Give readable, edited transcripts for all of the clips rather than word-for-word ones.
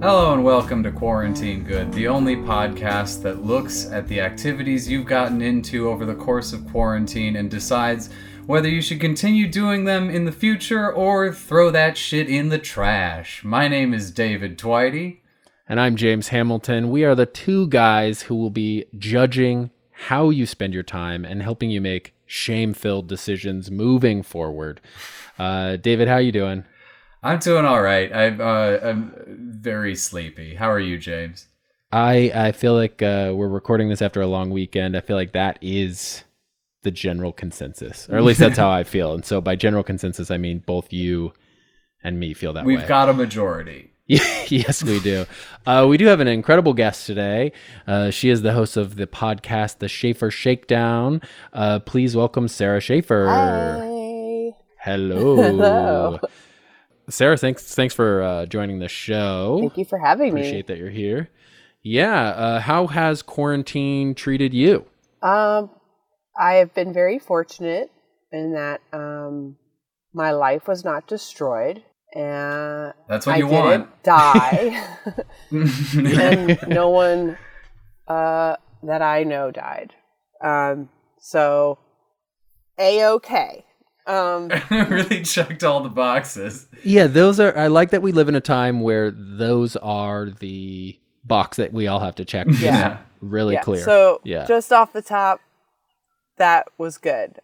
Hello and welcome to Quarantine Good, the only podcast that looks at the activities you've gotten into over the course of quarantine and decides whether you should continue doing them in the future or throw that shit in the trash. My name is David Twitey. And I'm James Hamilton. We are the two guys who will be judging how you spend your time and helping you make shame-filled decisions moving forward. David, how you doing? I'm doing all right. I'm very sleepy. How are you, James? I feel like we're recording this after a long weekend. I feel like that is the general consensus, or at least that's how I feel. And so by general consensus, I mean both you and me feel that way. We've got a majority. Yes, we do. We do have an incredible guest today. She is the host of the podcast, The Schaefer Shakedown. Please welcome Sarah Schaefer. Hi. Hello. Hello. Sarah, thanks for joining the show. Thank you for having me. Appreciate that you're here. Yeah. How has quarantine treated you? I have been very fortunate in that my life was not destroyed. And that's what you want. I didn't die. And no one that I know died. So, A-okay. Really checked all the boxes. Yeah, I like that we live in a time where those are the box that we all have to check. Yeah. Really clear. So just off the top, that was good.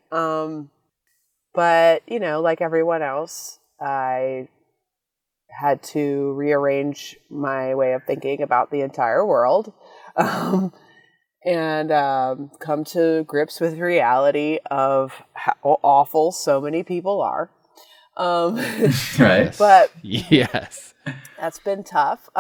But, like everyone else, I had to rearrange my way of thinking about the entire world. And come to grips with reality of how awful so many people are. Right. But yes, that's been tough.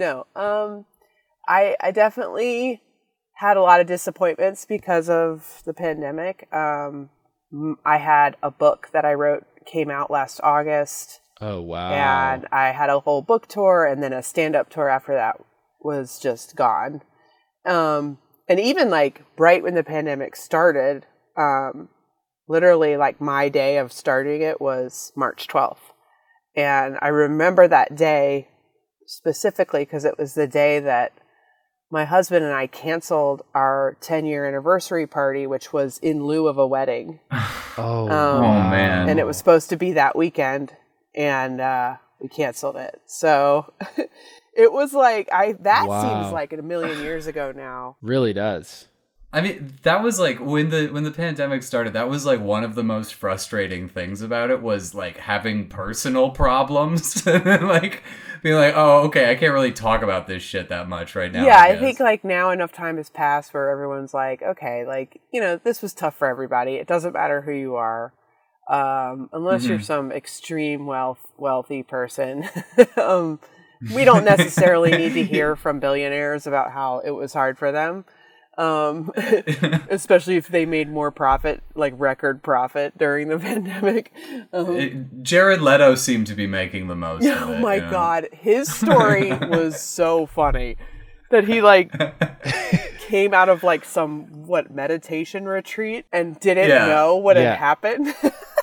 I definitely had a lot of disappointments because of the pandemic. I had a book that I wrote, came out last August. Oh, wow. And I had a whole book tour, and then a stand-up tour after that was just gone. And even right when the pandemic started, literally my day of starting it was March 12th. And I remember that day specifically because it was the day that my husband and I canceled our 10-year anniversary party, which was in lieu of a wedding. Oh, man. And it was supposed to be that weekend, and we canceled it. So it was seems like a million years ago now. Really does. I mean, that was when the pandemic started, that was one of the most frustrating things about it was having personal problems and being oh, okay, I can't really talk about this shit that much right now. Yeah, I think now enough time has passed where everyone's okay, this was tough for everybody. It doesn't matter who you are. Unless you're some extreme wealthy person. We don't necessarily need to hear from billionaires about how it was hard for them. Especially if they made more profit, record profit during the pandemic. Jared Leto seemed to be making the most of it. Oh my God. His story was so funny that he came out of some meditation retreat and didn't know what had happened.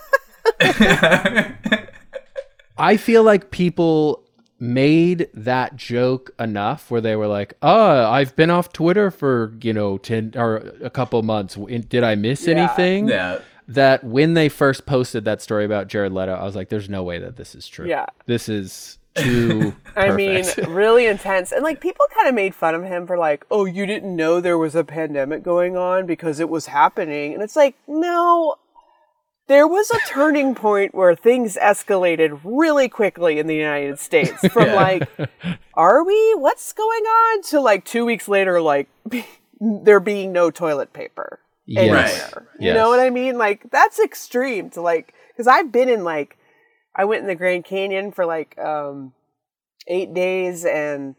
I feel like people made that joke enough where they were I've been off Twitter for 10 or a couple months. Did I miss anything? Yeah. That when they first posted that story about Jared Leto, I was like, there's no way that this is true. Yeah. This is too I mean, really intense. And people kind of made fun of him for oh, you didn't know there was a pandemic going on because it was happening. And it's no, there was a turning point where things escalated really quickly in the United States from are we? What's going on? To 2 weeks later, there being no toilet paper anywhere. Yes. You know what I mean? That's extreme to because I've been in I went in the Grand Canyon for 8 days and,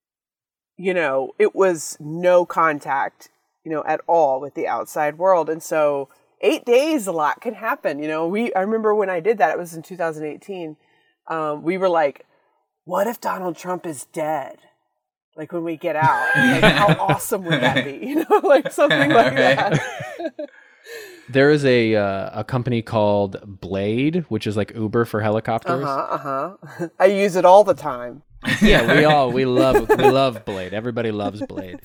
it was no contact, at all with the outside world. And so 8 days, a lot can happen. I remember when I did that, it was in 2018. We were what if Donald Trump is dead? When we get out, how awesome would that be? Something like that. There is a company called Blade, which is like Uber for helicopters. I use it all the time. Yeah, we love Blade. Everybody loves Blade.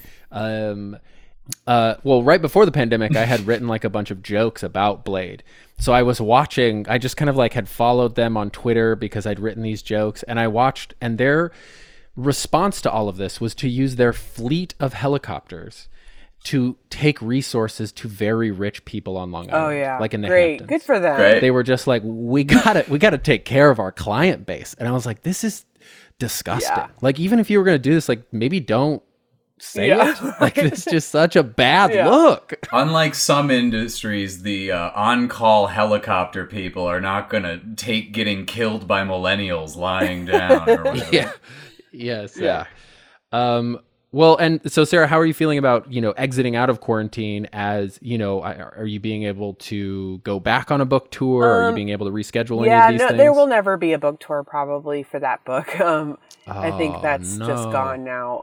Well, right before the pandemic, I had written like a bunch of jokes about Blade. So I was watching, I just kind of like had followed them on Twitter because I'd written these jokes, and I watched, and their response to all of this was to use their fleet of helicopters to take resources to very rich people on Long Island. Oh yeah, like in the great, Hamptons. good for them. Great. They were just like, we gotta take care of our client base, and I was like, this is disgusting. Yeah. Like, even if you were gonna do this, like maybe don't say Yeah, it. Like, it's just such a bad Yeah. look. Unlike some industries, the on-call helicopter people are not gonna take getting killed by millennials lying down or whatever. Yeah. Yes. Yeah. Well, and so Sarah, how are you feeling about, exiting out of quarantine? As, are you being able to go back on a book tour? Are you being able to reschedule any of these things? There will never be a book tour probably for that book. I think that's just gone now.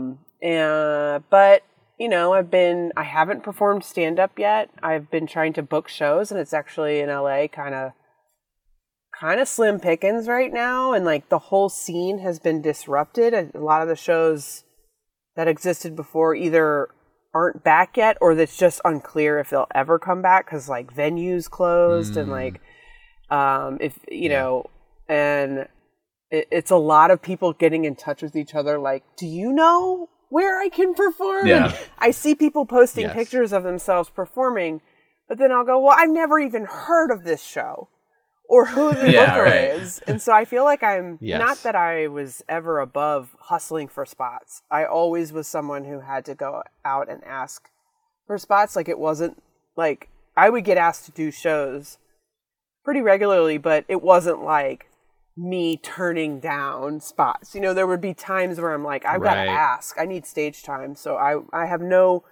But I haven't performed stand up yet. I've been trying to book shows, and it's actually in LA kind of slim pickings right now, and like the whole scene has been disrupted. A lot of the shows that existed before either aren't back yet, or that's just unclear if they'll ever come back because like venues closed and like and it's a lot of people getting in touch with each other like, do you know where I can perform? Yeah. And I see people posting Yes. pictures of themselves performing, but then I'll go, well, I've never even heard of this show or who the booker is. And so I feel like I'm not that I was ever above hustling for spots. I always was someone who had to go out and ask for spots. Like, it wasn't like I would get asked to do shows pretty regularly, but it wasn't like me turning down spots. There would be times where I'm like, I've got to ask. I need stage time. So I have no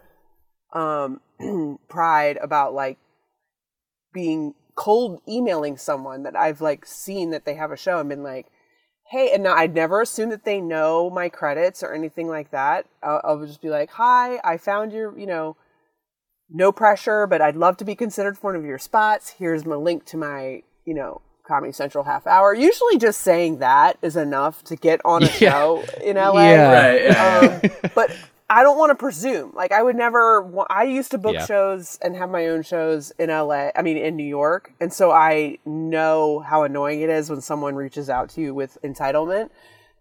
pride about like being cold emailing someone that I've like seen that they have a show and been like, hey, and now I'd never assume that they know my credits or anything like that. I'll just be like, hi, I found your, no pressure, but I'd love to be considered for one of your spots. Here's my link to my, Comedy Central half hour. Usually just saying that is enough to get on a show in LA. Yeah. Right. Yeah. But I don't want to presume. Like, I would never, I used to book shows and have my own shows in in New York. And so I know how annoying it is when someone reaches out to you with entitlement.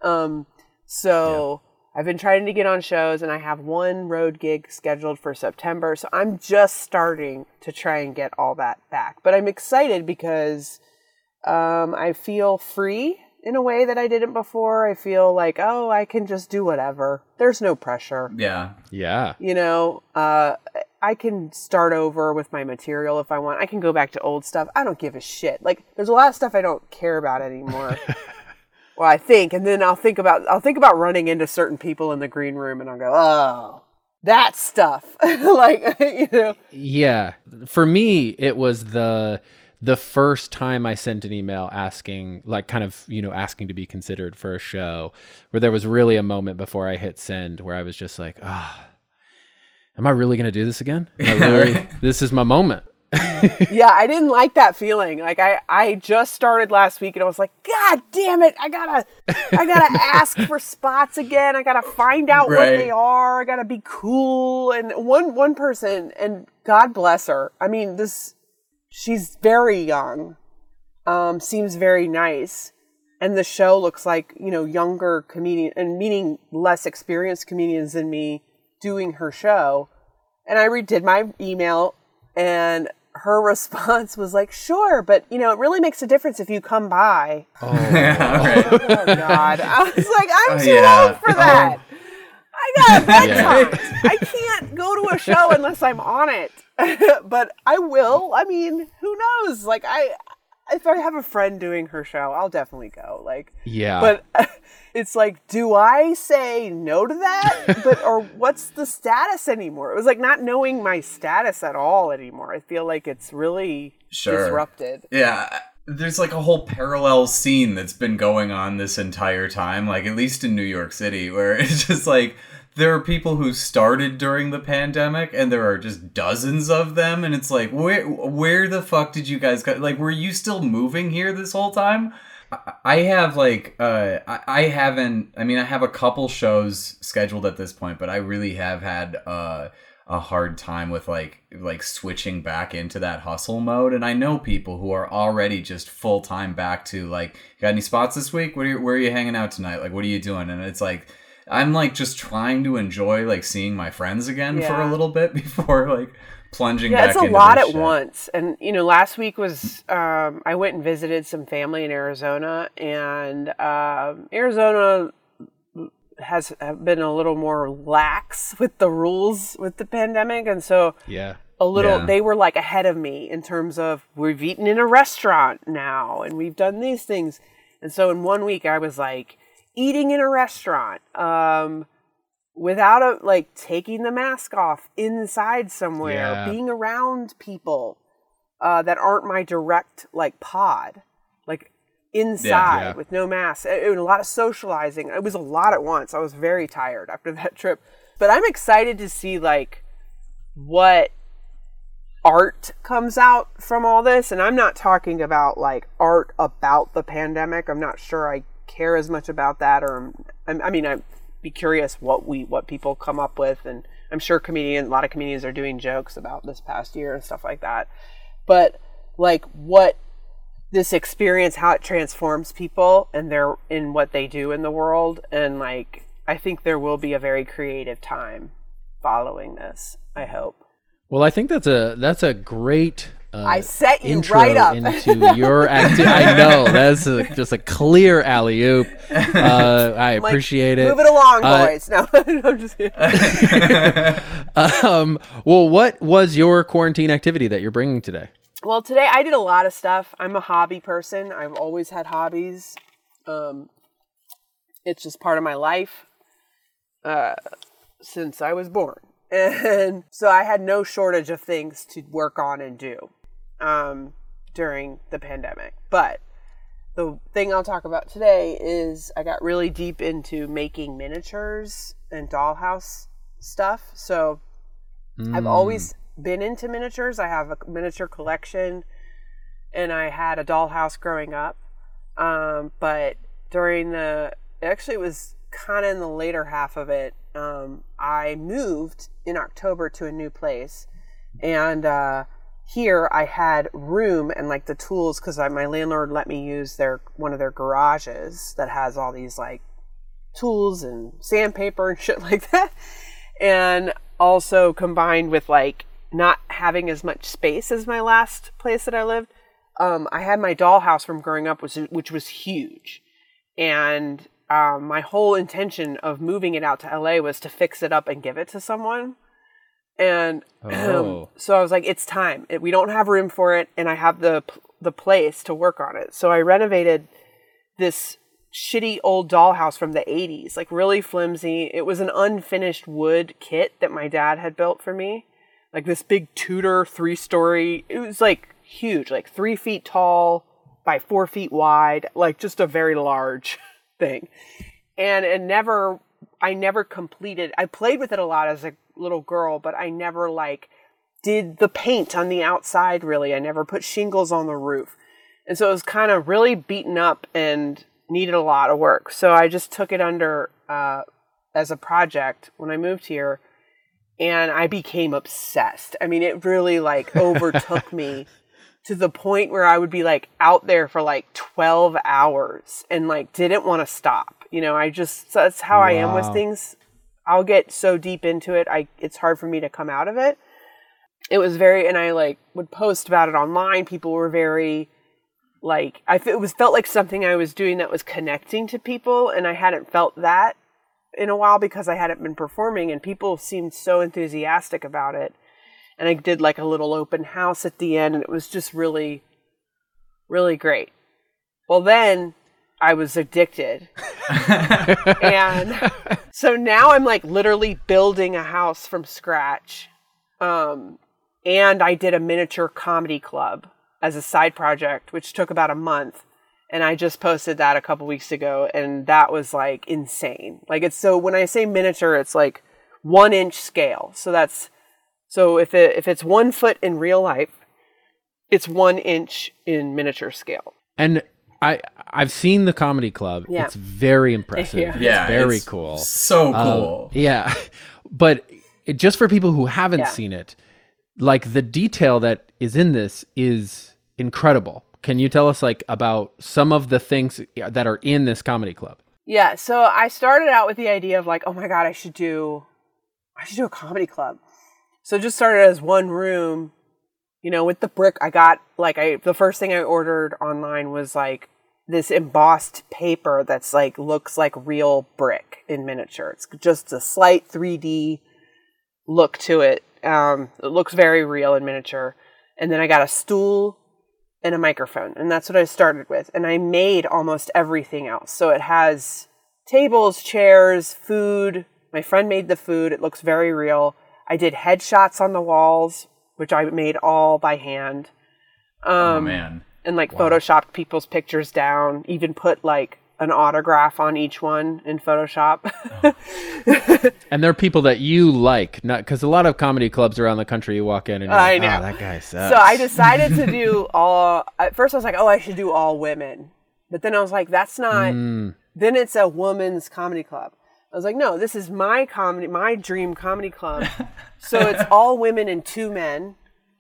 I've been trying to get on shows, and I have one road gig scheduled for September. So I'm just starting to try and get all that back. But I'm excited because I feel free in a way that I didn't before. I feel like, oh, I can just do whatever. There's no pressure. Yeah. Yeah. I can start over with my material if I want. I can go back to old stuff. I don't give a shit. Like, there's a lot of stuff I don't care about anymore. Well, I think, and then I'll think about running into certain people in the green room, and I'll go, oh, that stuff. Yeah. For me, it was the first time I sent an email asking, like, kind of, asking to be considered for a show, where there was really a moment before I hit send where I was just like, am I really going to do this again? This is my moment. Yeah, I didn't like that feeling. Like, I just started last week, and I was like, God damn it, I gotta ask for spots again. I gotta find out what they are. I gotta be cool. And one person, and God bless her. I mean, she's very young, seems very nice, and the show looks like, younger comedian, and meaning less experienced comedians than me doing her show. And I redid my email, and her response was like, sure, but it really makes a difference if you come by. Oh, Oh God. I was like, I'm too old for that. I got a bedtime. I can't go to a show unless I'm on it. But I will. I mean, who knows? Like, if I have a friend doing her show, I'll definitely go. Like, yeah. But it's like, do I say no to that? Or what's the status anymore? It was like not knowing my status at all anymore. I feel like it's really disrupted. Yeah. There's like a whole parallel scene that's been going on this entire time, like at least in New York City, where it's just like there are people who started during the pandemic, and there are just dozens of them, and it's like, where the fuck did you guys go? Like, were you still moving here this whole time? I have like I haven't. I mean, I have a couple shows scheduled at this point, but I really have had a hard time with like switching back into that hustle mode. And I know people who are already just full time back to like, got any spots this week? Where are you hanging out tonight? Like, what are you doing? And it's like, I'm like just trying to enjoy like seeing my friends again for a little bit before like plunging back into this shit. Yeah, it's a lot at once. And, you know, last week was, I went and visited some family in Arizona, and Arizona has been a little more lax with the rules with the pandemic. And so they were like ahead of me in terms of, we've eaten in a restaurant now and we've done these things. And so in 1 week I was like eating in a restaurant, without taking the mask off inside somewhere, being around people that aren't my direct pod, like inside with no mask. A lot of socializing. It was a lot at once. I was very tired after that trip, but I'm excited to see like what art comes out from all this. And I'm not talking about like art about the pandemic. I'm not sure I care as much about that, or I'd be curious what people come up with, and I'm sure a lot of comedians are doing jokes about this past year and stuff like that. But like what this experience, how it transforms people and in what they do in the world, and like I think there will be a very creative time following this, I hope. Well, I think that's a great I set you intro right up into your I know that's just a clear alley-oop. I appreciate it. Move it along, boys. No, I'm just kidding. Well, what was your quarantine activity that you're bringing today? Well, today I did a lot of stuff. I'm a hobby person. I've always had hobbies. It's just part of my life since I was born. And so I had no shortage of things to work on and do during the pandemic. But the thing I'll talk about today is I got really deep into making miniatures and dollhouse stuff. So I've always been into miniatures. I have a miniature collection, and I had a dollhouse growing up. But it was kind of in the later half of it, I moved in October to a new place, and here I had room and like the tools, because my landlord let me use one of their garages that has all these like tools and sandpaper and shit like that, and also combined with like not having as much space as my last place that I lived. I had my dollhouse from growing up, which was huge, and my whole intention of moving it out to LA was to fix it up and give it to someone. And so I was like, it's time. We don't have room for it, and I have the place to work on it. So I renovated this shitty old dollhouse from the 80s, like really flimsy. It was an unfinished wood kit that my dad had built for me. Like this big Tudor 3-story. It was like huge, like 3 feet tall by 4 feet wide, like just a very large thing. And I never completed. I played with it a lot as a little girl, but I never like did the paint on the outside really. I never put shingles on the roof. And so it was kind of really beaten up and needed a lot of work. So I just took it under as a project when I moved here, and I became obsessed. I mean, it really like overtook me to the point where I would be like out there for like 12 hours and like didn't want to stop. You know, that's how I am with things. I'll get so deep into it, it's hard for me to come out of it. It was and I like would post about it online. People were very like, felt like something I was doing that was connecting to people, and I hadn't felt that in a while because I hadn't been performing, and people seemed so enthusiastic about it. And I did like a little open house at the end, and it was just really, really great. Well, then I was addicted. And so now I'm like literally building a house from scratch. And I did a miniature comedy club as a side project, which took about a month. And I just posted that a couple weeks ago, and that was like insane. Like when I say miniature, it's like 1-inch scale. So if it's 1 foot in real life, it's 1 inch in miniature scale. And I've seen the comedy club. Yeah. It's very impressive. Yeah, it's very it's cool. So cool. Yeah. But just for people who haven't seen it, like the detail that is in this is incredible. Can you tell us like about some of the things that are in this comedy club? Yeah, so I started out with the idea of like, oh my God, I should do a comedy club. So it just started as one room, you know, with the brick. I got the first thing I ordered online was like this embossed paper that's like, looks like real brick in miniature. It's just a slight 3D look to it. It looks very real in miniature. And then I got a stool and a microphone, and that's what I started with. And I made almost everything else. So it has tables, chairs, food. My friend made the food. It looks very real. I did headshots on the walls, which I made all by hand. Oh man. And like photoshopped people's pictures down, even put like an autograph on each one in Photoshop. And there are people that you like, not because a lot of comedy clubs around the country, you walk in and you're like, know. oh, that guy sucks. So I decided to do at first I was like, oh, I should do all women. But then I was like, that's not, then it's a woman's comedy club. I was like, no, this is my dream comedy club. So it's all women and 2 men.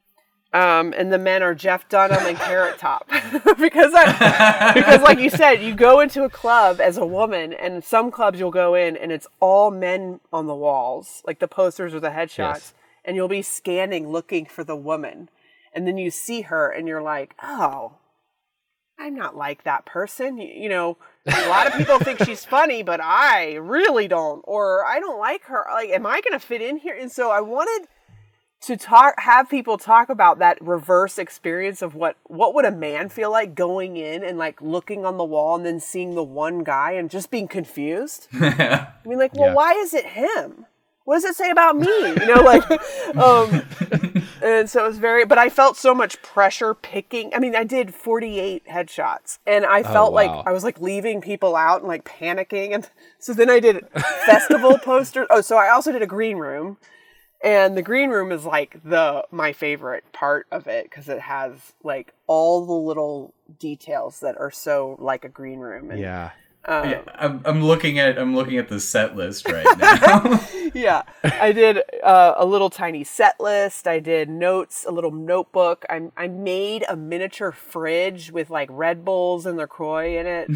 And the men are Jeff Dunham and Carrot Top. because like you said, you go into a club as a woman, and some clubs you'll go in and it's all men on the walls, like the posters or the headshots, and you'll be scanning looking for the woman. And then you see her and you're like, oh, I'm not like that person. You know, a lot of people think she's funny, but I really don't. Or I don't like her. Like, am I going to fit in here? And so I wanted to have people talk about that reverse experience of what would a man feel like going in and like looking on the wall and then seeing the one guy and just being confused. I mean, like, well, why is it him? What does it say about me? You know, like, and so it was but I felt so much pressure picking. I mean, I did 48 headshots and I felt like I was like leaving people out and like panicking. And so then I did festival posters. Oh, so I also did a green room. And the green room is like my favorite part of it because it has like all the little details that are so like a green room. And, I'm looking at the set list right now. Yeah, I did a little tiny set list. I did notes, a little notebook. I made a miniature fridge with like Red Bulls and LaCroix in it.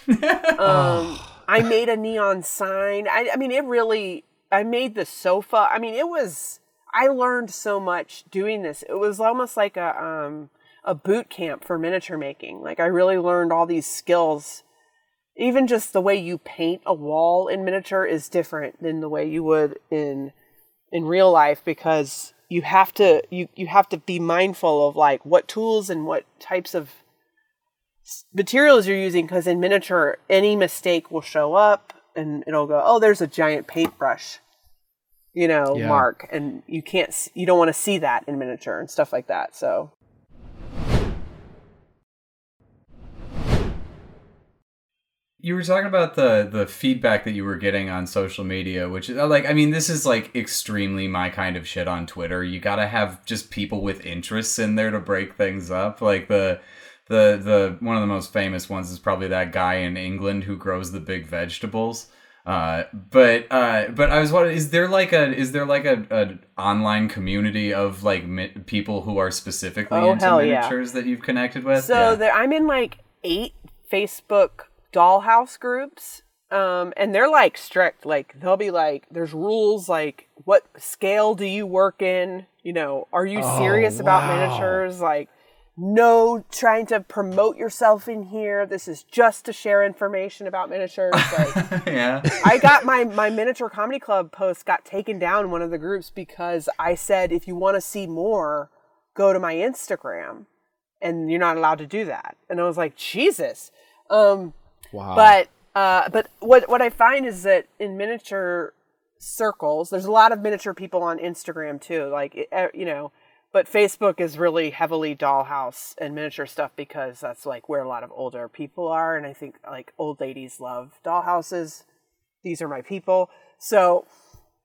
I made a neon sign. I mean, it really. I made the sofa. I mean, I learned so much doing this. It was almost like a boot camp for miniature making. Like I really learned all these skills. Even just the way you paint a wall in miniature is different than the way you would in real life because you have to be mindful of like what tools and what types of materials you're using because in miniature any mistake will show up. And it'll go, oh, there's a giant paintbrush, you know, mark. And you don't want to see that in miniature and stuff like that. So. You were talking about the feedback that you were getting on social media, which is like, I mean, this is like extremely my kind of shit on Twitter. You got to have just people with interests in there to break things up. Like the one of the most famous ones is probably that guy in England who grows the big vegetables. But I was wondering, is there like a online community of like people who are specifically into miniatures that you've connected with? So I'm in like 8 Facebook dollhouse groups. And they're like strict, like they'll be like, there's rules, like what scale do you work in? You know, are you serious about miniatures? Like, no trying to promote yourself in here. This is just to share information about miniatures. Like, I got my miniature comedy club post got taken down in one of the groups because I said, if you want to see more, go to my Instagram. And you're not allowed to do that. And I was like, Jesus. Wow. But what I find is that in miniature circles, there's a lot of miniature people on Instagram too. Like, you know, but Facebook is really heavily dollhouse and miniature stuff because that's like where a lot of older people are. And I think like old ladies love dollhouses. These are my people. So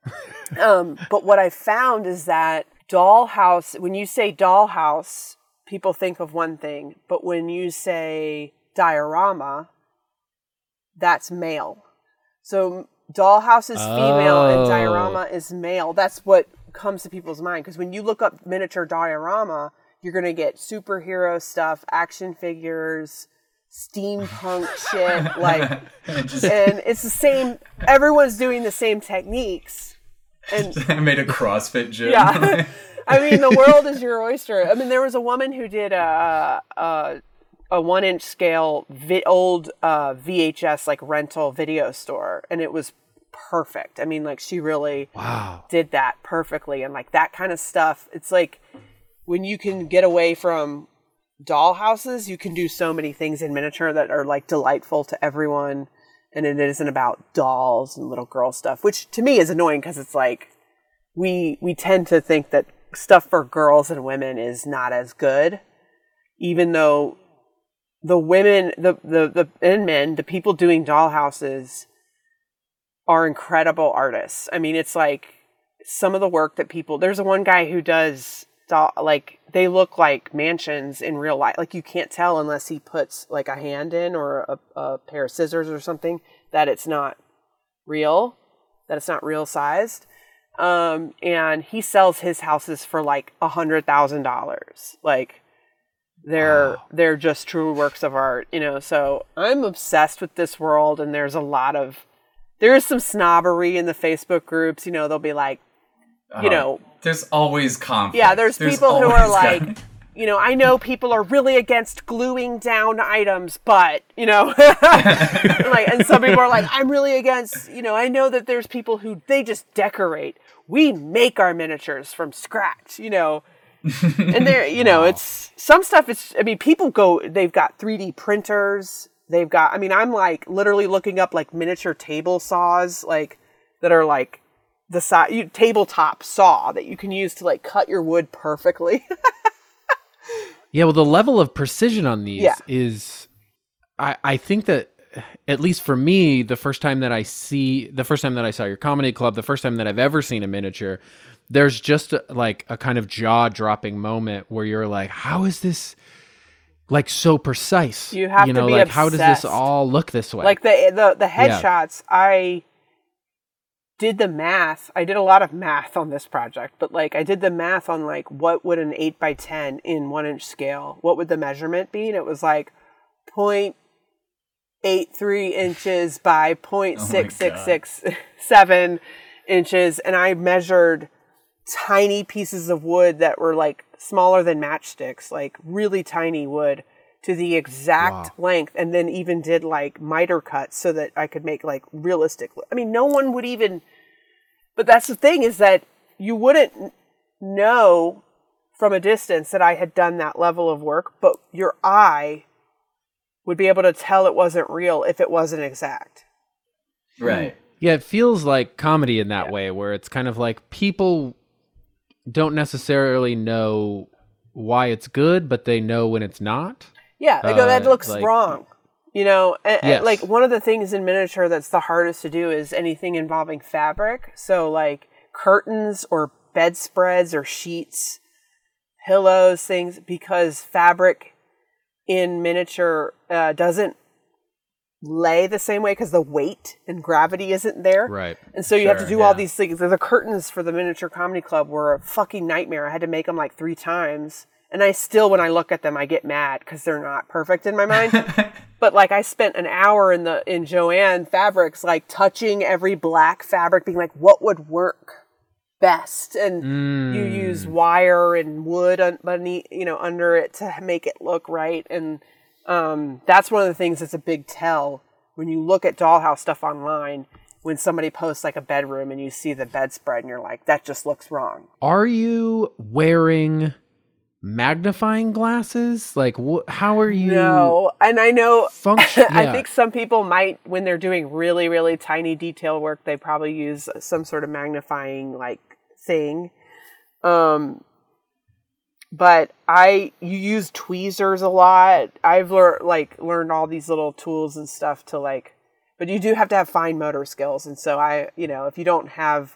But what I found is that dollhouse, when you say dollhouse, people think of one thing, but when you say diorama, that's male. So dollhouse is female and diorama is male. That's what comes to people's mind. Because when you look up miniature diorama, you're going to get superhero stuff, action figures, steampunk shit. Like, and it's the same. Everyone's doing the same techniques. And I made a CrossFit gym. Yeah. I mean, the world is your oyster. I mean, there was a woman who did a 1-inch scale old VHS like rental video store, and it was perfect. I mean, like she really did that perfectly, and like that kind of stuff. It's like when you can get away from doll houses, you can do so many things in miniature that are like delightful to everyone, and it isn't about dolls and little girl stuff, which to me is annoying because it's like we tend to think that stuff for girls and women is not as good, even though the women, the and men, the people doing dollhouses are incredible artists. I mean, it's like some of the work that people, there's one guy who does like they look like mansions in real life. Like you can't tell unless he puts like a hand in or a pair of scissors or something that it's not real, that it's not real sized. And he sells his houses for like $100,000. Like they're just true works of art, you know? So I'm obsessed with this world, and there is some snobbery in the Facebook groups, you know, they'll be like, you know, there's always conflict. Yeah. There's people who are like, you know, I know people are really against gluing down items, but, you know, like, and some people are like, I'm really against, you know, I know that there's people who they just decorate. We make our miniatures from scratch, you know, and there, you know, it's some stuff. It's, I mean, they've got 3D printers. They've got, I mean, I'm like literally looking up like miniature table saws, like that are like the tabletop saw that you can use to like cut your wood perfectly. Yeah, well, the level of precision on these is, I think that, at least for me, the first time that I saw your comedy club, the first time that I've ever seen a miniature, there's just like a kind of jaw-dropping moment where you're like, how is this like so precise? You have to be like, obsessed. how does this all look this way? Like the headshots, I did the math. I did a lot of math on this project, but like I did the math on like what would an 8x10 in 1-inch scale, what would the measurement be? And it was like 0.83 inches by 0.6667 inches. And I measured tiny pieces of wood that were like smaller than matchsticks, like really tiny wood, to the exact length, and then even did like miter cuts so that I could make like realistic. I mean, no one would even, but that's the thing, is that you wouldn't know from a distance that I had done that level of work, but your eye would be able to tell it wasn't real if it wasn't exact. Right. Yeah, it feels like comedy in that way, where it's kind of like people don't necessarily know why it's good, but they know when it's not. Yeah, they go, that looks like, wrong. You know, yes. Like one of the things in miniature that's the hardest to do is anything involving fabric. So like curtains or bedspreads or sheets, pillows, things, because fabric in miniature doesn't lay the same way because the weight and gravity isn't there. Right. And so you have to do all these things. The curtains for the miniature comedy club were a fucking nightmare. I had to make them like 3 times. And I still, when I look at them, I get mad because they're not perfect in my mind. But like I spent an hour in Joann Fabrics, like touching every black fabric, being like, what would work best? And you use wire and wood underneath, you know, under it to make it look right. And that's one of the things that's a big tell when you look at dollhouse stuff online. When somebody posts like a bedroom and you see the bedspread and you're like, that just looks wrong. Are you wearing magnifying glasses? Like, how are you? No, and I know. Yeah. I think some people might, when they're doing really, really tiny detail work, they probably use some sort of magnifying like thing. But you use tweezers a lot. I've learned all these little tools and stuff to like, but you do have to have fine motor skills. And so if you don't have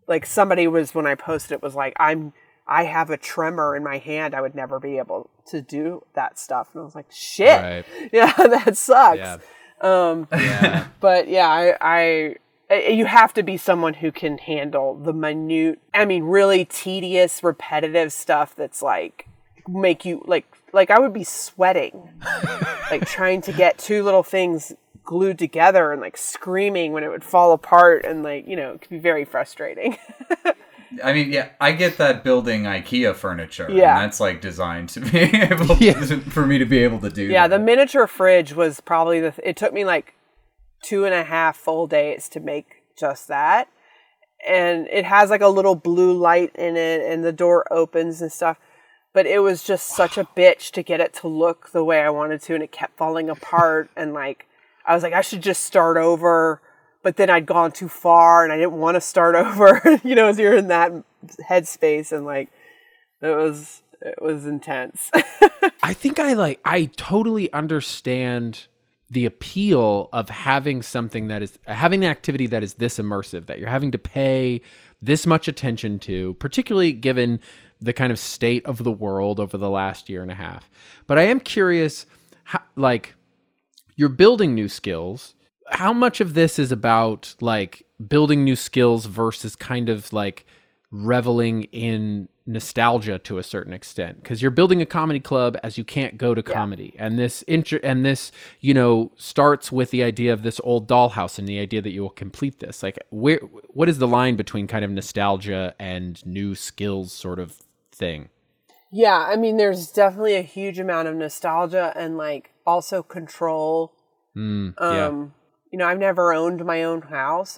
like somebody was, when I posted it, was like, I have a tremor in my hand. I would never be able to do that stuff. And I was like, shit. Right. Yeah, that sucks. Yeah. Yeah. But yeah, I you have to be someone who can handle the minute, I mean, really tedious, repetitive stuff that's like make you like I would be sweating, like trying to get two little things glued together and like screaming when it would fall apart, and like, you know, it could be very frustrating. I mean, yeah, I get that building IKEA furniture. Yeah. And that's like designed to be able for me to be able to do Yeah, that. the miniature fridge was probably it took me like 2.5 full days to make just that. And it has like a little blue light in it, and the door opens and stuff. But it was just such a bitch to get it to look the way I wanted to, and it kept falling apart. And like, I was like, I should just start over. But then I'd gone too far, and I didn't want to start over, you know, as you're in that headspace, and like, it was intense. I think I totally understand the appeal of having something that is, having an activity that is this immersive, that you're having to pay this much attention to, particularly given the kind of state of the world over the last year and a half. But I am curious, how, like, you're building new skills. How much of this is about like building new skills versus kind of like reveling in nostalgia to a certain extent? Because you're building a comedy club as you can't go to comedy, and this you know, starts with the idea of this old dollhouse and the idea that you will complete this. Like, what is the line between kind of nostalgia and new skills sort of thing? Yeah, I mean, there's definitely a huge amount of nostalgia and like also control. You know, I've never owned my own house.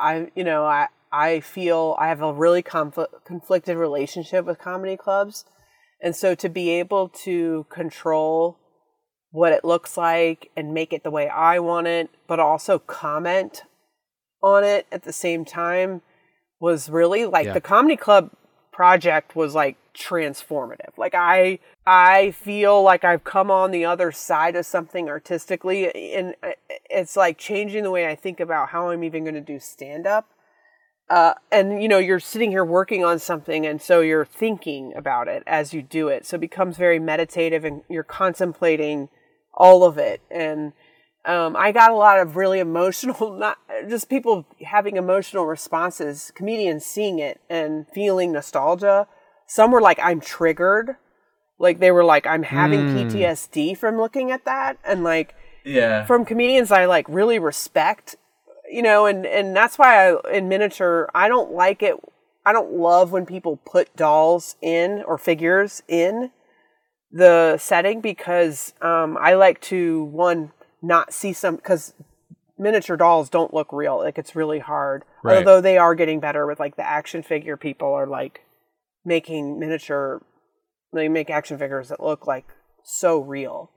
I feel I have a really conflicted relationship with comedy clubs. And so to be able to control what it looks like and make it the way I want it, but also comment on it at the same time, was really like the comedy club project was like transformative. Like I feel like I've come on the other side of something artistically, and it's like changing the way I think about how I'm even going to do stand-up. And, you know, you're sitting here working on something, and so you're thinking about it as you do it. So it becomes very meditative, and you're contemplating all of it. And I got a lot of really emotional, not just people having emotional responses, comedians seeing it and feeling nostalgia. Some were like, I'm triggered. Like, they were like, I'm having PTSD from looking at that. And like, from comedians I like really respect, you know, and that's why in miniature, I don't like it. I don't love when people put dolls in or figures in the setting, because I like to, not see because miniature dolls don't look real. Like, it's really hard. Right. Although they are getting better with like the action figure people are like making they make action figures that look like so real.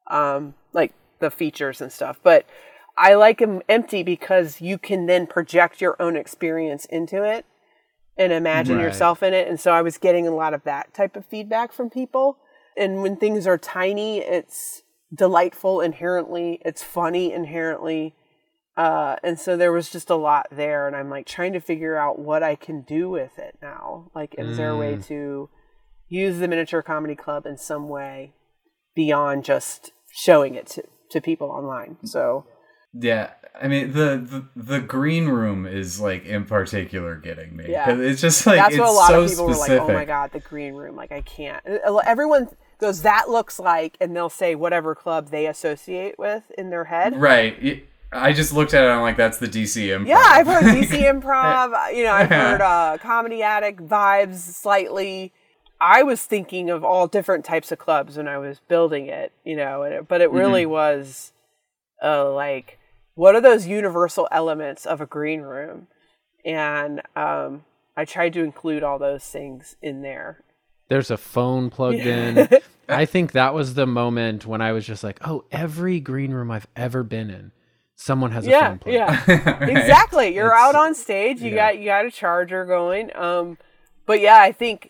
Like the features and stuff. But I like them empty because you can then project your own experience into it and imagine yourself in it. And so I was getting a lot of that type of feedback from people. And when things are tiny, it's delightful inherently. It's funny inherently. And so there was just a lot there. And I'm like trying to figure out what I can do with it now. Like, is there a way to use the miniature comedy club in some way beyond just showing it to people online? So... Yeah, I mean, the green room is, like, in particular getting me. Yeah. It's just, like, that's it's what a lot so of people specific. were like, oh, my God, the green room. Like, I can't. Everyone goes, that looks like, and they'll say whatever club they associate with in their head. Right. I just looked at it and I'm like, that's the DC Improv. Yeah, I've heard DC Improv. You know, I've heard Comedy Attic vibes slightly. I was thinking of all different types of clubs when I was building it, you know, but it really was like... what are those universal elements of a green room? And I tried to include all those things in there. There's a phone plugged in. I think that was the moment when I was just like, oh, every green room I've ever been in, someone has a phone plugged in. Yeah, exactly. You're out on stage. You got a charger going. But yeah, I think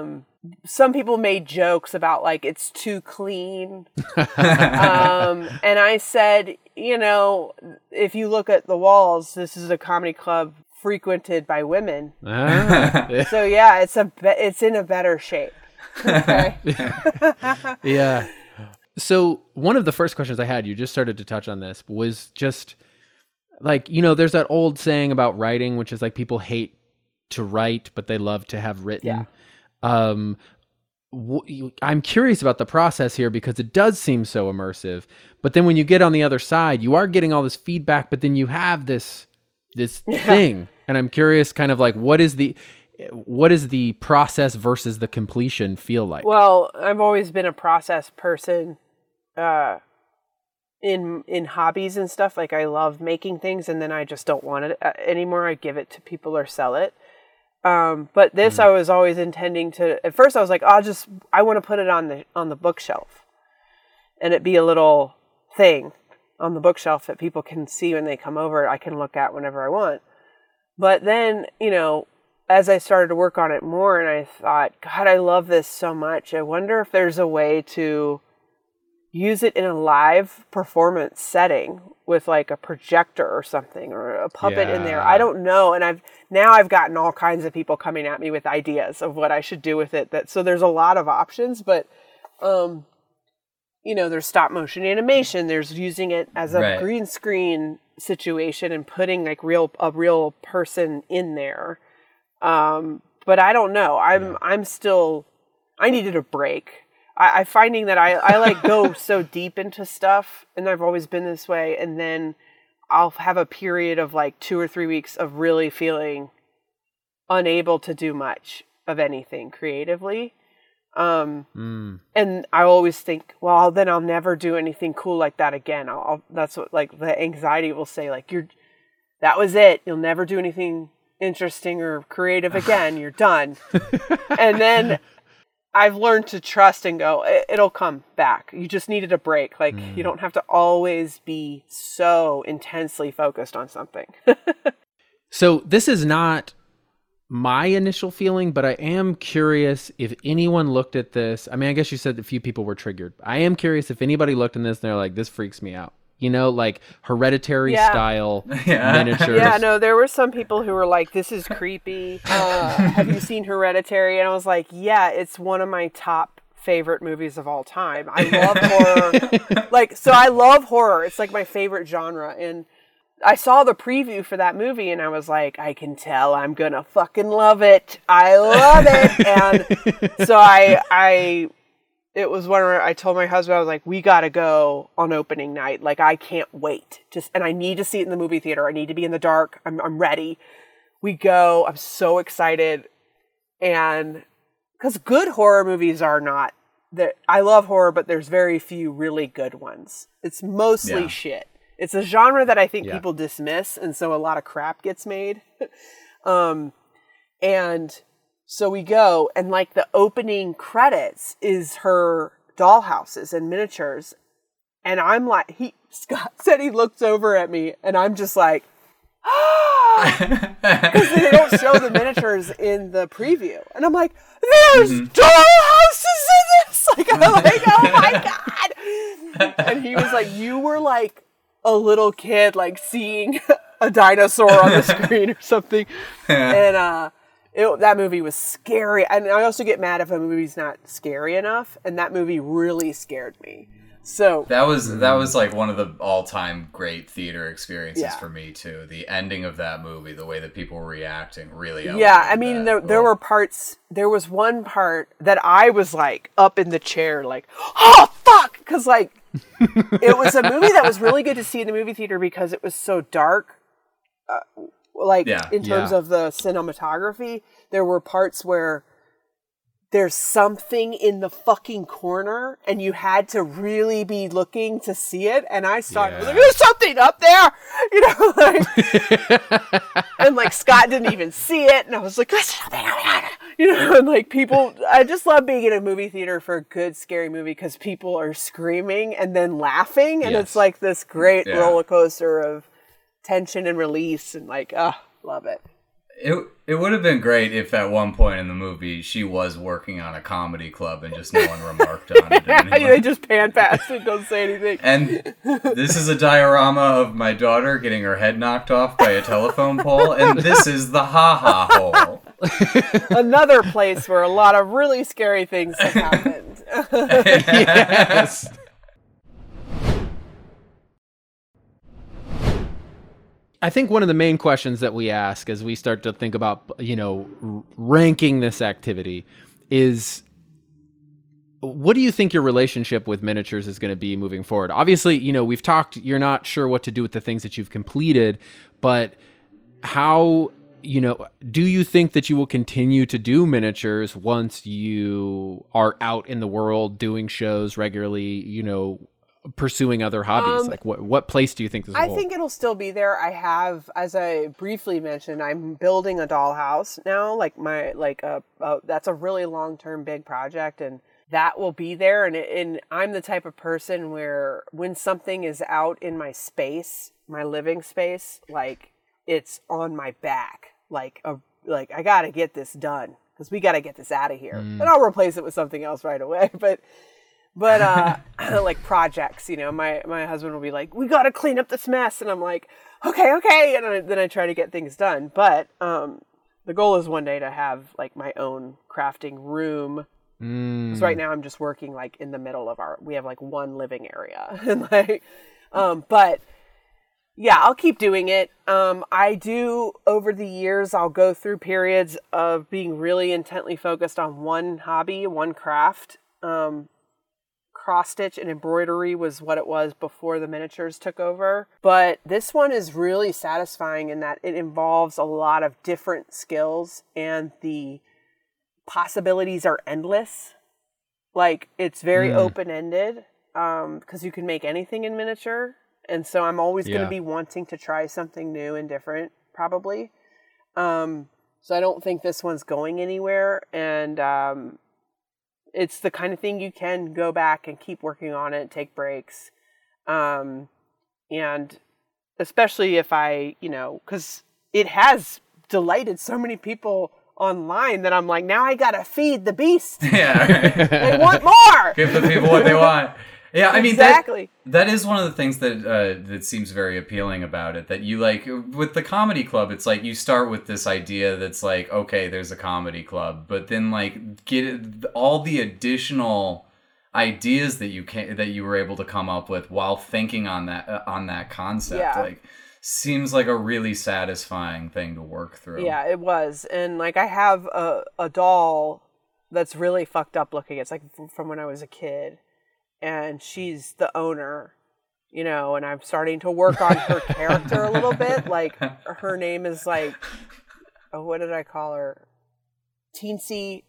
some people made jokes about like, it's too clean. And I said, you know, if you look at the walls, this is a comedy club frequented by women. Ah. So yeah, it's in a better shape. Okay. Yeah. So one of the first questions I had, you just started to touch on this, was just like, you know, there's that old saying about writing, which is like people hate to write, but they love to have written. Yeah. I'm curious about the process here because it does seem so immersive. But then when you get on the other side, you are getting all this feedback, but then you have this thing. And I'm curious kind of like, what is the process versus the completion feel like? Well, I've always been a process person in hobbies and stuff. Like I love making things and then I just don't want it anymore. I give it to people or sell it. But this I was always intending to, at first I was like, I want to put it on the bookshelf and it be a little thing on the bookshelf that people can see when they come over. I can look at whenever I want. But then, you know, as I started to work on it more and I thought, God, I love this so much. I wonder if there's a way to use it in a live performance setting with like a projector or something or a puppet in there. I don't know. And I've gotten all kinds of people coming at me with ideas of what I should do with it. So there's a lot of options, but, you know, there's stop motion animation. There's using it as a green screen situation and putting like a real person in there. But I don't know. I needed a break. I'm finding that I like go so deep into stuff, and I've always been this way, and then I'll have a period of like 2 or 3 weeks of really feeling unable to do much of anything creatively. And I always think, well, then I'll never do anything cool like that again. That's what like the anxiety will say, like that was it. You'll never do anything interesting or creative again. You're done. And then I've learned to trust and go, it'll come back. You just needed a break. Like you don't have to always be so intensely focused on something. So this is not my initial feeling, but I am curious if anyone looked at this. I mean, I guess you said a few people were triggered. I am curious if anybody looked in this and they're like, this freaks me out. You know, like Hereditary style miniatures. Yeah, no, there were some people who were like, this is creepy. Have you seen Hereditary? And I was like, yeah, it's one of my top favorite movies of all time. I love horror. I love horror. It's like my favorite genre. And I saw the preview for that movie and I was like, I can tell I'm going to fucking love it. I love it. And so it was one where I told my husband, I was like, we got to go on opening night. Like, I can't wait. And I need to see it in the movie theater. I need to be in the dark. I'm ready. We go. I'm so excited. And because good horror movies are not that. I love horror, but there's very few really good ones. It's mostly shit. It's a genre that I think people dismiss. And so a lot of crap gets made. And so we go, and like the opening credits is her dollhouses and miniatures. And I'm like, Scott said he looks over at me, and I'm just like, because they don't show the miniatures in the preview. And I'm like, there's dollhouses in this! Like, I'm like, oh my God! And he was like, you were like a little kid, like seeing a dinosaur on the screen or something. And, that movie was scary. And I also get mad if a movie's not scary enough. And that movie really scared me. So that was like one of the all-time great theater experiences for me too. The ending of that movie, the way that people were reacting, really. Yeah, I mean, there were parts. There was one part that I was like up in the chair, like, oh fuck, because like it was a movie that was really good to see in the movie theater because it was so dark. In terms of the cinematography, there were parts where there's something in the fucking corner and you had to really be looking to see it. And I saw it, like, there's something up there, you know, like, and like Scott didn't even see it. And I was like, there's something up there, you know, and like people, I just love being in a movie theater for a good scary movie because people are screaming and then laughing. And it's like this great roller coaster of tension and release and like, love it. It would have been great if at one point in the movie she was working on a comedy club and just no one remarked on it. They just pan past and don't say anything. And this is a diorama of my daughter getting her head knocked off by a telephone pole, and this is the ha-ha hole. Another place where a lot of really scary things have happened. Yes. I think one of the main questions that we ask as we start to think about, ranking this activity is, what do you think your relationship with miniatures is going to be moving forward? Obviously, we've talked, you're not sure what to do with the things that you've completed, but how, do you think that you will continue to do miniatures once you are out in the world doing shows regularly, pursuing other hobbies? Like what place do you think this will I hold? think it'll still be there. I have, as I briefly mentioned, I'm building a dollhouse now. That's a really long-term big project, and that will be there. And I'm the type of person where when something is out in my space, my living space, like it's on my back, like I gotta get this done because we gotta get this out of here, and I'll replace it with something else right away. But like projects, my husband will be like, we got to clean up this mess. And I'm like, okay. And then I try to get things done. But the goal is one day to have like my own crafting room. Because right now I'm just working like in the middle of we have like one living area. And but yeah, I'll keep doing it. I do over the years, I'll go through periods of being really intently focused on one hobby, one craft. Cross stitch and embroidery was what it was before the miniatures took over. But this one is really satisfying in that it involves a lot of different skills and the possibilities are endless. Like it's very open-ended because you can make anything in miniature. And so I'm always going to be wanting to try something new and different probably. So I don't think this one's going anywhere. And it's the kind of thing you can go back and keep working on it, take breaks. And especially if because it has delighted so many people online that I'm like, now I got to feed the beast. Yeah. They want more. Give the people what they want. Yeah, I mean, exactly. That is one of the things that seems very appealing about it. That you like with the comedy club, it's like you start with this idea that's like, okay, there's a comedy club, but then like get all the additional ideas that you were able to come up with while thinking on that concept. Yeah. Like, seems like a really satisfying thing to work through. Yeah, it was, and like I have a doll that's really fucked up looking. It's like from when I was a kid. And she's the owner, and I'm starting to work on her character a little bit. Like, her name is like, what did I call her? Teensy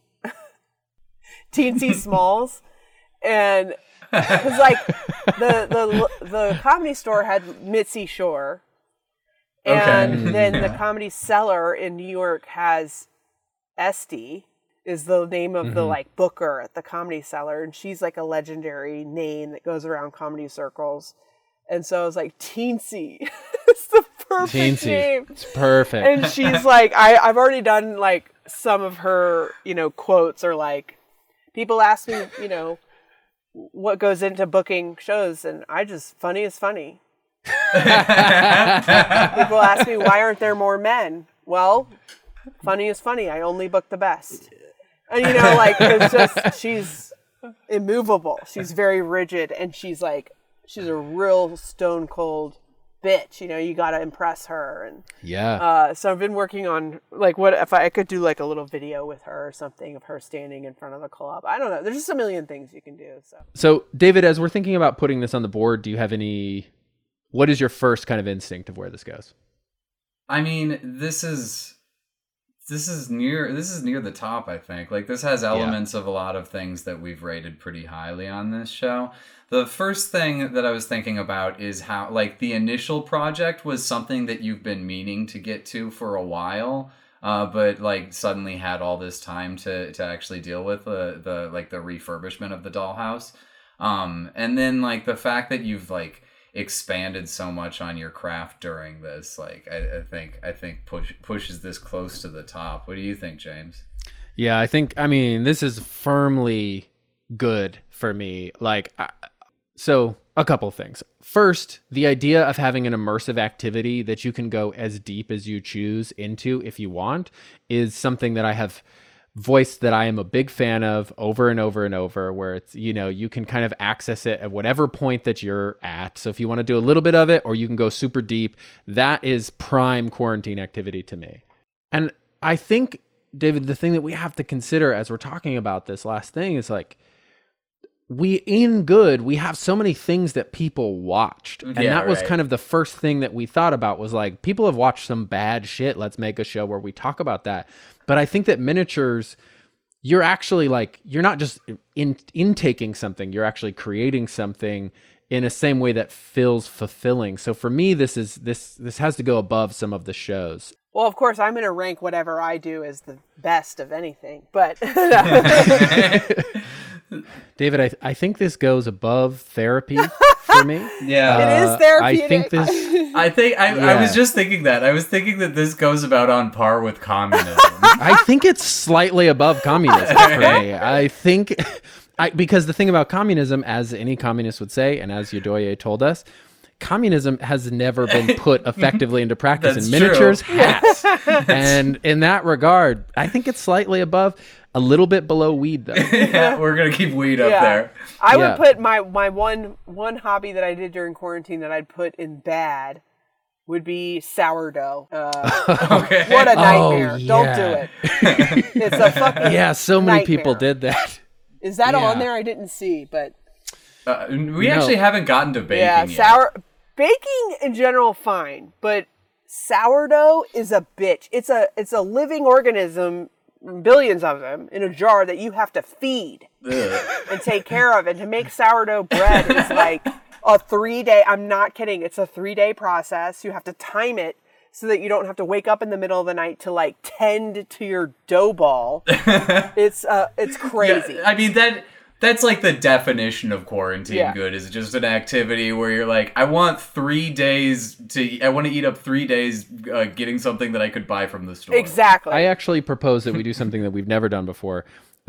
Smalls. And, because like, the Comedy Store had Mitzi Shore. And then the Comedy Cellar in New York has Esty. Is the name of the like booker at the Comedy Cellar, and she's like a legendary name that goes around comedy circles. And so I was like, Teensy. It's the perfect name. It's perfect. And she's like, I've already done like some of her, quotes, or like people ask me, what goes into booking shows, and I just funny is funny. People ask me, why aren't there more men? Well, funny is funny. I only book the best. And it's just, she's immovable. She's very rigid, and she's a real stone cold bitch. You got to impress her. And so I've been working on like, what if I could do like a little video with her or something of her standing in front of the club. I don't know. There's just a million things you can do. So David, as we're thinking about putting this on the board, do you have what is your first kind of instinct of where this goes? I mean, this is near the top, I think. Like, this has elements of a lot of things that we've rated pretty highly on this show. The first thing that I was thinking about is how, like, the initial project was something that you've been meaning to get to for a while, but, like, suddenly had all this time to actually deal with the refurbishment of the dollhouse. And then, like, the fact that you've, like, expanded so much on your craft during this. Like, I think pushes this close to the top. What do you think, James? Yeah, I mean, this is firmly good for me. Like, so a couple things. First, the idea of having an immersive activity that you can go as deep as you choose into if you want is something that I have voiced that I am a big fan of over and over and over, where it's, you know, you can kind of access it at whatever point that you're at. So if you want to do a little bit of it, or you can go super deep, that is prime quarantine activity to me. And I think, David, the thing that we have to consider as we're talking about this last thing is like, we have so many things that people watched. And that was kind of the first thing that we thought about, was like, people have watched some bad shit. Let's make a show where we talk about that. But I think that miniatures, you're actually like, you're not just intaking something, you're actually creating something in a same way that feels fulfilling. So for me, this has to go above some of the shows. Well, of course, I'm going to rank whatever I do as the best of anything, but David, I think this goes above therapy for me. Yeah, it is therapeutic. I think this. I was just thinking that. I was thinking that this goes about on par with communism. I think it's slightly above communism for me. I think, because the thing about communism, as any communist would say, and as Yodoye told us, communism has never been put effectively into practice, That's and miniatures true. has. And in that regard, I think it's slightly above, a little bit below weed, though. Yeah, we're gonna keep weed up there. I would put my one hobby that I did during quarantine that I'd put in bad would be sourdough. Okay. What a nightmare. Oh, Don't yeah. do it. It's a fucking Yeah, so many nightmare. people did that. Is that Yeah. on there? I didn't see, but We actually haven't gotten to baking yeah, yet. baking in general fine, but sourdough is a bitch. It's a living organism, billions of them in a jar that you have to feed and take care of. And to make sourdough bread is like a 3-day, I'm not kidding, it's a 3-day process. You have to time it so that you don't have to wake up in the middle of the night to like tend to your dough ball. It's crazy. Yeah, I mean, that's like the definition of quarantine good, is just an activity where you're like, I want 3 days I want to eat up 3 days getting something that I could buy from the store. Exactly. I actually propose that we do something that we've never done before.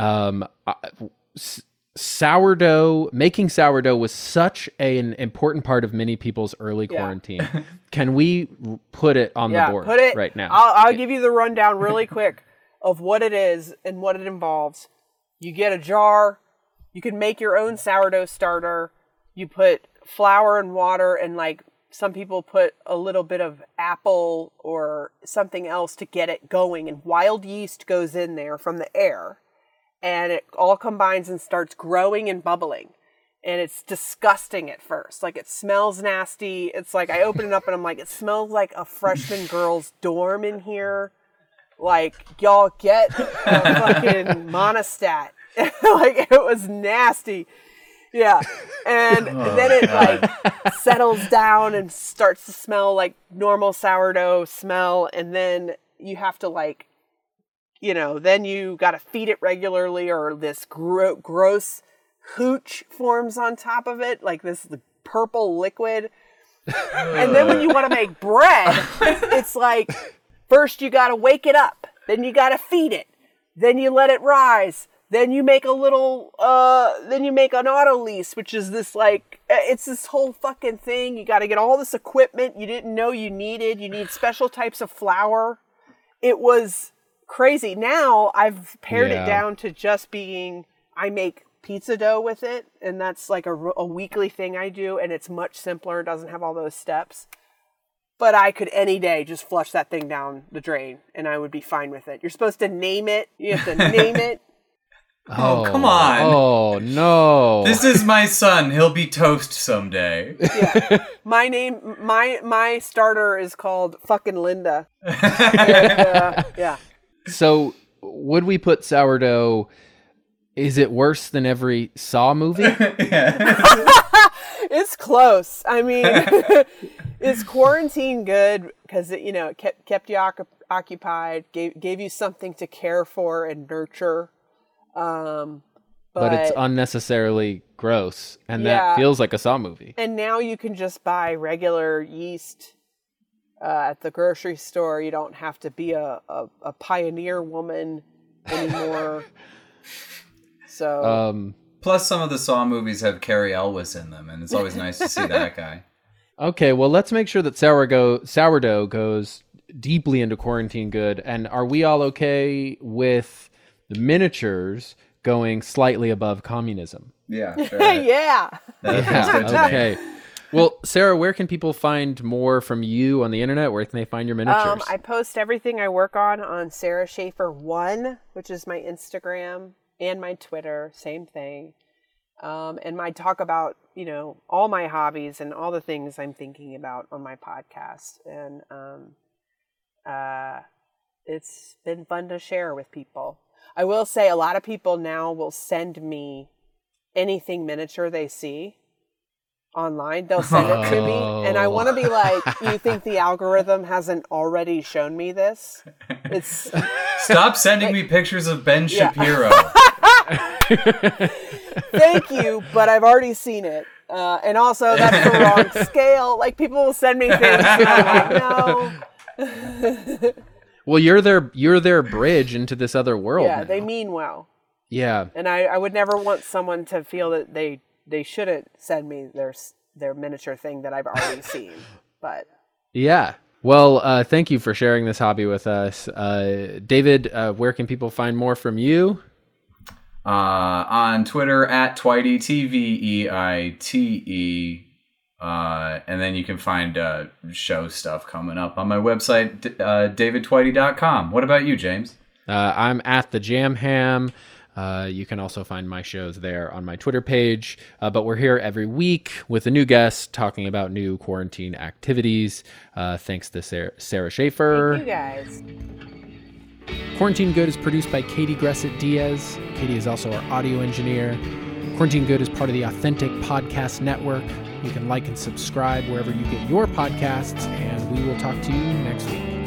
Making sourdough was such an important part of many people's early quarantine. Can we put it on the board right now? I'll give you the rundown really quick of what it is and what it involves. You get a jar. You can make your own sourdough starter. You put flour and water, and like some people put a little bit of apple or something else to get it going. And wild yeast goes in there from the air, and it all combines and starts growing and bubbling. And it's disgusting at first. Like, it smells nasty. It's like, I open it up and I'm like, it smells like a freshman girl's dorm in here. Like, y'all get a fucking Monistat. Like, it was nasty. Yeah. And then it like settles down and starts to smell like normal sourdough smell. And then you have to like, you know, then you got to feed it regularly, or this gross hooch forms on top of it, like this purple liquid. And then when you want to make bread, it's like, first you got to wake it up, then you got to feed it, then you let it rise. Then you make a little, then you make an autolyse, which is this like, it's this whole fucking thing. You got to get all this equipment you didn't know you needed. You need special types of flour. It was crazy. Now I've pared it down to just being, I make pizza dough with it. And that's like a weekly thing I do. And it's much simpler. It doesn't have all those steps. But I could any day just flush that thing down the drain and I would be fine with it. You're supposed to name it. You have to name it. Oh, come on. Oh, no. This is my son. He'll be toast someday. Yeah. My starter is called fucking Linda. And, yeah. So, would we put sourdough, is it worse than every Saw movie? It's close. I mean, is quarantine good? Because, you know, it kept you occupied, gave you something to care for and nurture. But it's unnecessarily gross, and that feels like a Saw movie. And now you can just buy regular yeast at the grocery store. You don't have to be a pioneer woman anymore. So plus some of the Saw movies have Cary Elwes in them, and it's always nice to see that guy. Okay, well, let's make sure that Sourdough goes deeply into Quarantine Good. And are we all okay with the miniatures going slightly above communism? Yeah, sure. Yeah. Okay. Well, Sarah, where can people find more from you on the internet? Where can they find your miniatures? I post everything I work on Sarah Schaefer 1, which is my Instagram, and my Twitter, same thing. And I talk about, all my hobbies and all the things I'm thinking about on my podcast. And it's been fun to share with people. I will say a lot of people now will send me anything miniature they see online. They'll send it to me. And I want to be like, you think the algorithm hasn't already shown me this? Stop sending me pictures of Ben Shapiro. Thank you, but I've already seen it. And also, that's the wrong scale. Like, people will send me things, and I'm like, no. Well, you're their bridge into this other world. Yeah, now. they mean well. Yeah. And I would never want someone to feel that they shouldn't send me their miniature thing that I've already seen. But yeah. Well, thank you for sharing this hobby with us. David, where can people find more from you? On Twitter at Twitey, TVEITE. And then you can find show stuff coming up on my website, davidtwitey.com. What about you, James? I'm at the Jam Ham. You can also find my shows there on my Twitter page. But we're here every week with a new guest talking about new quarantine activities. Thanks to Sarah Schaefer. Thank you, guys. Quarantine Good is produced by Katie Gressett Diaz. Katie is also our audio engineer. Quarantine Good is part of the Authentic Podcast Network. You can like and subscribe wherever you get your podcasts, and we will talk to you next week.